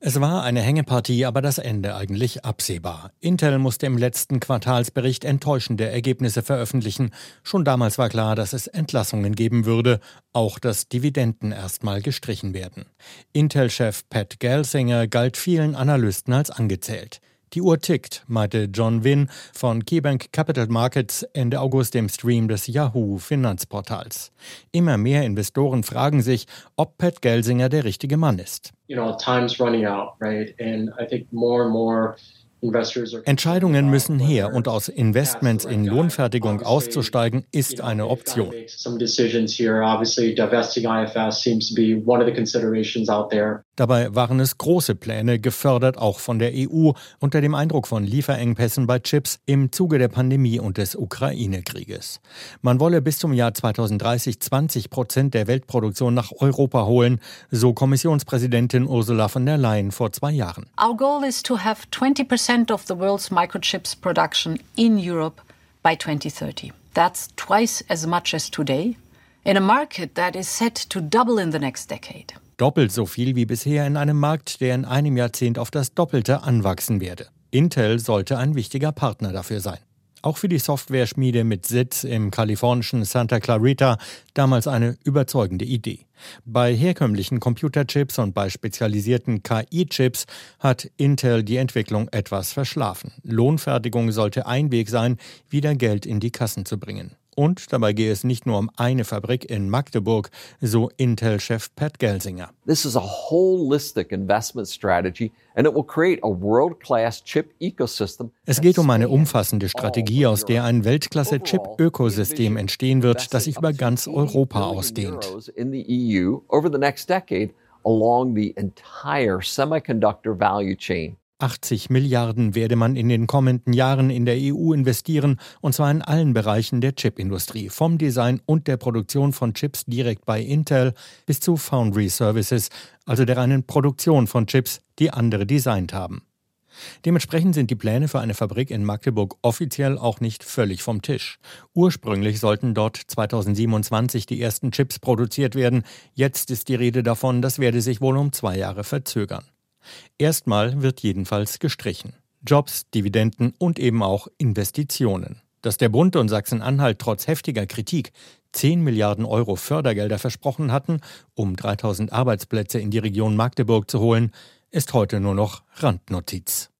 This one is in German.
Es war eine Hängepartie, aber das Ende eigentlich absehbar. Intel musste im letzten Quartalsbericht enttäuschende Ergebnisse veröffentlichen. Schon damals war klar, dass es Entlassungen geben würde, auch dass Dividenden erstmal gestrichen werden. Intel-Chef Pat Gelsinger galt vielen Analysten als angezählt. Die Uhr tickt, meinte John Wynn von KeyBank Capital Markets Ende August im Stream des Yahoo-Finanzportals. Immer mehr Investoren fragen sich, ob Pat Gelsinger der richtige Mann ist. Time's running out, right? And I think more and more Entscheidungen müssen her und aus Investments in Lohnfertigung auszusteigen ist eine Option. Dabei waren es große Pläne, gefördert auch von der EU, unter dem Eindruck von Lieferengpässen bei Chips im Zuge der Pandemie und des Ukraine-Krieges. Man wolle bis zum Jahr 2030 20% der Weltproduktion nach Europa holen, so Kommissionspräsidentin Ursula von der Leyen vor 2 Jahren. Our goal is to have 20% of the world's microchips production in Europe by 2030. That's twice as much as today, in a market that is set to double in the next decade. Doppelt so viel wie bisher in einem Markt, der in einem Jahrzehnt auf das Doppelte anwachsen werde. Intel sollte ein wichtiger Partner dafür sein. Auch für die Software-Schmiede mit Sitz im kalifornischen Santa Clarita damals eine überzeugende Idee. Bei herkömmlichen Computerchips und bei spezialisierten KI-Chips hat Intel die Entwicklung etwas verschlafen. Lohnfertigung sollte ein Weg sein, wieder Geld in die Kassen zu bringen. Und dabei gehe es nicht nur um eine Fabrik in Magdeburg, so Intel-Chef Pat Gelsinger. This is a holistic investment strategy and it will create a world-class chip ecosystem. Es geht um eine umfassende Strategie, aus der ein Weltklasse-Chip-Ökosystem entstehen wird, das sich über ganz Europa ausdehnt. In the EU over the next decade along the entire semiconductor value chain. 80 Milliarden werde man in den kommenden Jahren in der EU investieren, und zwar in allen Bereichen der Chipindustrie, vom Design und der Produktion von Chips direkt bei Intel bis zu Foundry Services, also der reinen Produktion von Chips, die andere designt haben. Dementsprechend sind die Pläne für eine Fabrik in Magdeburg offiziell auch nicht völlig vom Tisch. Ursprünglich sollten dort 2027 die ersten Chips produziert werden. Jetzt ist die Rede davon, das werde sich wohl um 2 Jahre verzögern. Erstmal wird jedenfalls gestrichen. Jobs, Dividenden und eben auch Investitionen. Dass der Bund und Sachsen-Anhalt trotz heftiger Kritik 10 Milliarden Euro Fördergelder versprochen hatten, um 3000 Arbeitsplätze in die Region Magdeburg zu holen, ist heute nur noch Randnotiz.